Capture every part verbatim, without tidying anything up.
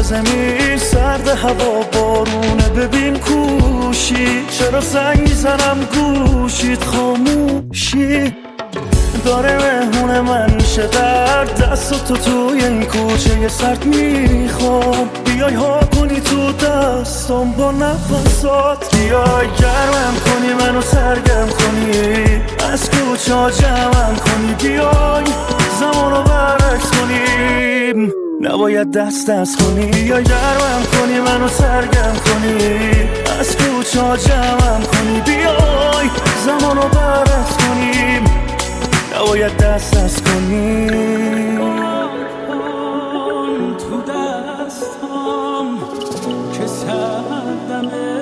زمین سرد هوا بارونه ببین کوشی چرا زنگ میزنم گوشید خاموشی داره مهمون من میشه در دست تو توی این کوچه سرد میخوام بیای ها کنی تو دستم با نفسات بیای گرمم کنی منو سرگرم کنی از کوچه ها جمعم کنی بیای زمانو برعکس کنیم نباید دست دست کنی یا گرمم کنی منو سرگرم کنی از کوچه ها جمعم کنی بیای زمانو برعکس کنیم نباید دست دست کنی تو دستم که سردمه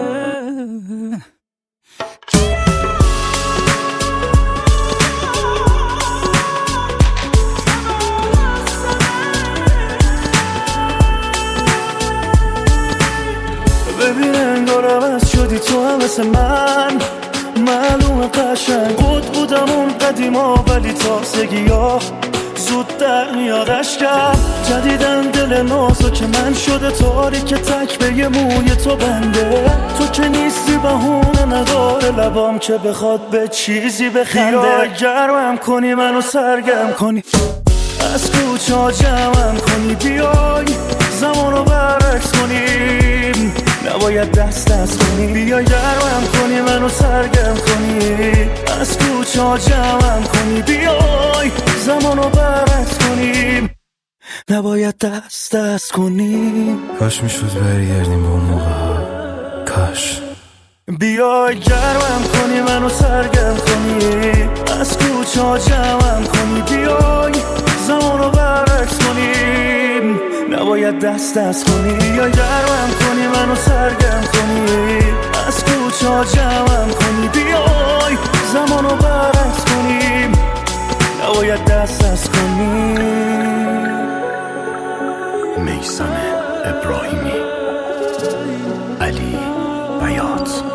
ببین انگار عوض شدی تو هم مثل من معلوم قشنگ بود بودم اون قدیما ولی تازگی ها زود در میادش کرد جدیدن دل نازو که من شده تاریک تک به یه موی تو بنده تو که نیستی بهونه نداره لبام که بخواد به چیزی بخنده بیای گرمم کنی منو سرگرم کنی از کوچه ها جمعم کنی بیای زمانو برعکس کنیم نباید دست دست کنی بیای گرمم کنی منو سرگرم کنی از کوچه ها جمعم کنی بیای زمانو برعکس کنیم نباید دست دست کنیم کاش میشد برگردیم به اون موقع کاش بیای گرمم کنی منو سرگرم کنی از کوچه ها جمعم کنی بیای زمانو برعکس کنیم نباید دست دست کنی یا گرمم کنی منو سرگرم کنی از کوچه ها جمعم کنی بیای زمانو برعکس کنیم نباید دست دست کنیم میثم ابراهیمی علی بیات